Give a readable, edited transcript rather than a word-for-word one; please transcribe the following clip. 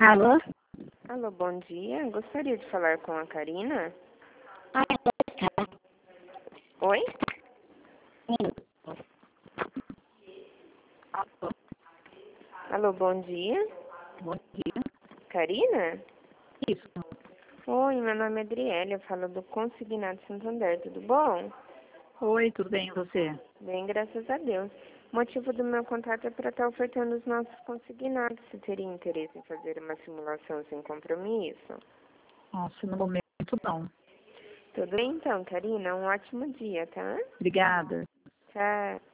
Alô? Alô, bom dia. Gostaria de falar com a Karina. Ela está. Oi? Alô? Alô, bom dia. Bom dia. Karina? Isso. Oi, meu nome é Adriele, eu falo do Consignado Santander, tudo bom? Oi, tudo bem e você? Bem, graças a Deus. O motivo do meu contato é para estar ofertando os nossos consignados. Você teria interesse em fazer uma simulação sem compromisso? Nossa, no momento não. Tudo bem então, Karina? Um ótimo dia, tá? Obrigada. Tchau.